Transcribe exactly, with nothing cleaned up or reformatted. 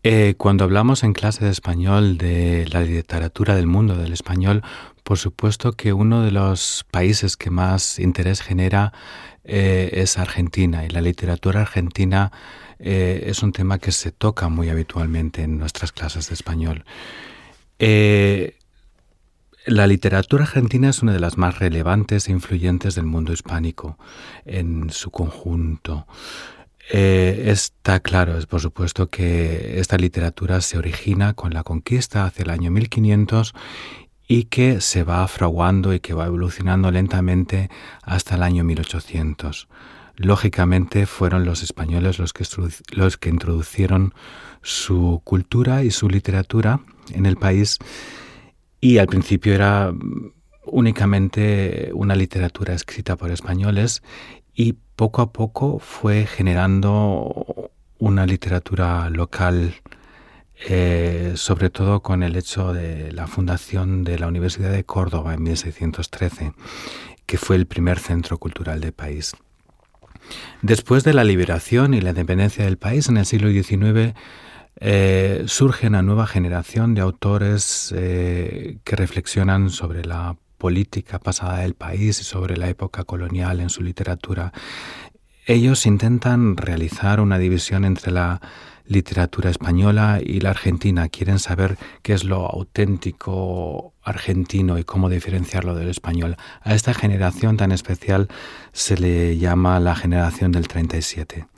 Eh, cuando hablamos en clase de español de la literatura del mundo del español, por supuesto que uno de los países que más interés genera eh, es Argentina, y la literatura argentina eh, es un tema que se toca muy habitualmente en nuestras clases de español. Eh, la literatura argentina es una de las más relevantes e influyentes del mundo hispánico en su conjunto. Eh, está claro, es por supuesto que esta literatura se origina con la conquista hacia el año mil quinientos y que se va fraguando y que va evolucionando lentamente hasta el año mil ochocientos. Lógicamente fueron los españoles los que, los que introducieron su cultura y su literatura en el país, y al principio era únicamente una literatura escrita por españoles, y poco a poco fue generando una literatura local, eh, sobre todo con el hecho de la fundación de la Universidad de Córdoba en mil seiscientos trece, que fue el primer centro cultural del país. Después de la liberación y la independencia del país en el siglo diecinueve, eh, surge una nueva generación de autores eh, que reflexionan sobre la política pasada del país y sobre la época colonial en su literatura. Ellos intentan realizar una división entre la literatura española y la argentina. Quieren saber qué es lo auténtico argentino y cómo diferenciarlo del español. A esta generación tan especial se le llama la generación del treinta y siete.